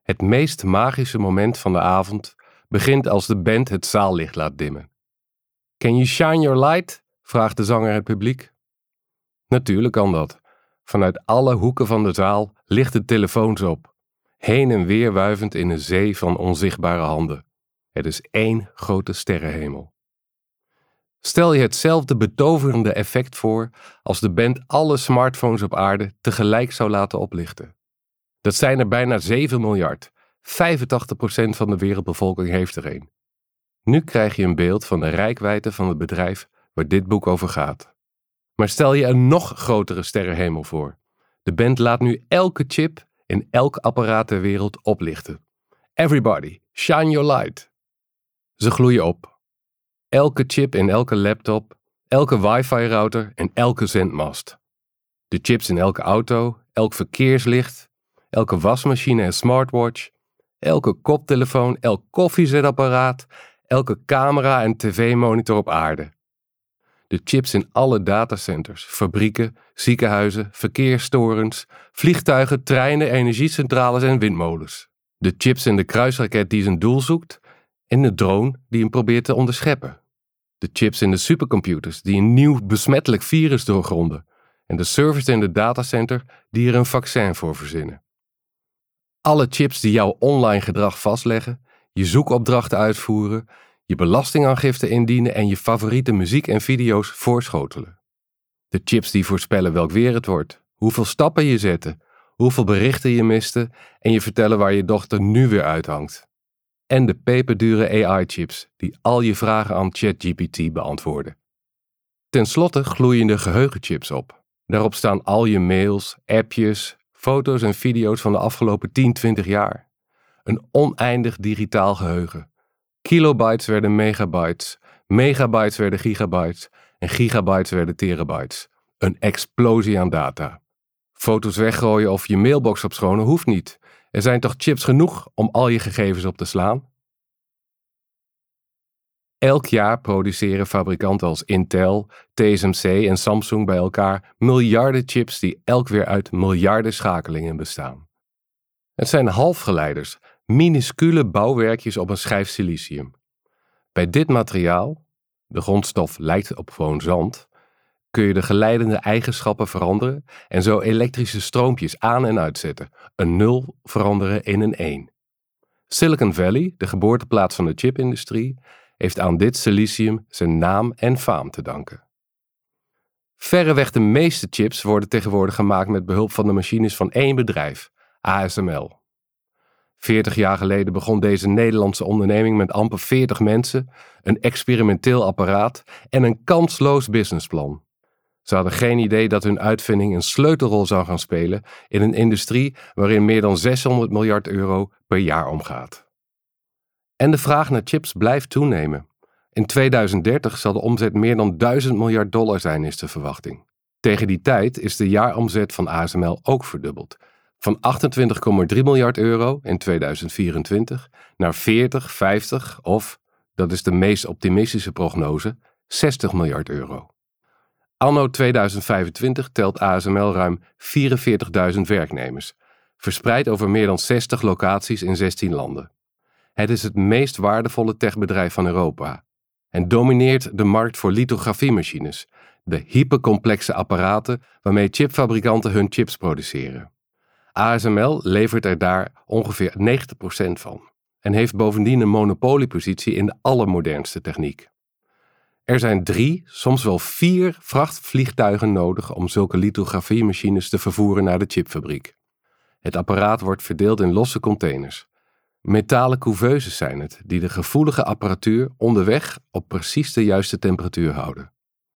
Het meest magische moment van de avond begint als de band het zaallicht laat dimmen. Can you shine your light? Vraagt de zanger het publiek. Natuurlijk kan dat. Vanuit alle hoeken van de zaal lichten telefoons op, heen en weer wuivend in een zee van onzichtbare handen. Het is één grote sterrenhemel. Stel je hetzelfde betoverende effect voor als de band alle smartphones op aarde tegelijk zou laten oplichten. Dat zijn er bijna 7 miljard. 85% van de wereldbevolking heeft er een. Nu krijg je een beeld van de reikwijdte van het bedrijf waar dit boek over gaat. Maar stel je een nog grotere sterrenhemel voor. De band laat nu elke chip in elk apparaat ter wereld oplichten. Everybody, shine your light. Ze gloeien op. Elke chip in elke laptop, elke wifi-router en elke zendmast. De chips in elke auto, elk verkeerslicht, elke wasmachine en smartwatch, elke koptelefoon, elk koffiezetapparaat, elke camera en tv-monitor op aarde. De chips in alle datacenters, fabrieken, ziekenhuizen, verkeerstorens, vliegtuigen, treinen, energiecentrales en windmolens. De chips in de kruisraket die zijn doel zoekt en de drone die hem probeert te onderscheppen. De chips in de supercomputers die een nieuw besmettelijk virus doorgronden en de servers in de datacenter die er een vaccin voor verzinnen. Alle chips die jouw online gedrag vastleggen, je zoekopdrachten uitvoeren, je belastingaangifte indienen en je favoriete muziek en video's voorschotelen. De chips die voorspellen welk weer het wordt, hoeveel stappen je zette, hoeveel berichten je miste en je vertellen waar je dochter nu weer uithangt. En de peperdure AI-chips die al je vragen aan ChatGPT beantwoorden. Ten slotte gloeien de geheugenchips op. Daarop staan al je mails, appjes, foto's en video's van de afgelopen 10-20 jaar. Een oneindig digitaal geheugen. Kilobytes werden megabytes, megabytes werden gigabytes en gigabytes werden terabytes. Een explosie aan data. Foto's weggooien of je mailbox opschonen hoeft niet. Er zijn toch chips genoeg om al je gegevens op te slaan? Elk jaar produceren fabrikanten als Intel, TSMC en Samsung bij elkaar miljarden chips die elk weer uit miljarden schakelingen bestaan. Het zijn halfgeleiders, minuscule bouwwerkjes op een schijf silicium. Bij dit materiaal, de grondstof lijkt op gewoon zand, kun je de geleidende eigenschappen veranderen en zo elektrische stroompjes aan- en uitzetten, een 0 veranderen in een 1. Silicon Valley, de geboorteplaats van de chipindustrie, heeft aan dit silicium zijn naam en faam te danken. Verreweg de meeste chips worden tegenwoordig gemaakt met behulp van de machines van één bedrijf, ASML. 40 jaar geleden begon deze Nederlandse onderneming met amper 40 mensen, een experimenteel apparaat en een kansloos businessplan. Ze hadden geen idee dat hun uitvinding een sleutelrol zou gaan spelen in een industrie waarin meer dan 600 miljard euro per jaar omgaat. En de vraag naar chips blijft toenemen. In 2030 zal de omzet meer dan $1000 miljard zijn, is de verwachting. Tegen die tijd is de jaaromzet van ASML ook verdubbeld. Van 28,3 miljard euro in 2024 naar 40, 50 of, dat is de meest optimistische prognose, 60 miljard euro. Anno 2025 telt ASML ruim 44.000 werknemers, verspreid over meer dan 60 locaties in 16 landen. Het is het meest waardevolle techbedrijf van Europa en domineert de markt voor lithografiemachines, de hypercomplexe apparaten waarmee chipfabrikanten hun chips produceren. ASML levert er daar ongeveer 90% van en heeft bovendien een monopoliepositie in de allermodernste techniek. Er zijn 3, soms wel 4 vrachtvliegtuigen nodig om zulke lithografiemachines te vervoeren naar de chipfabriek. Het apparaat wordt verdeeld in losse containers. Metalen couveuses zijn het, die de gevoelige apparatuur onderweg op precies de juiste temperatuur houden.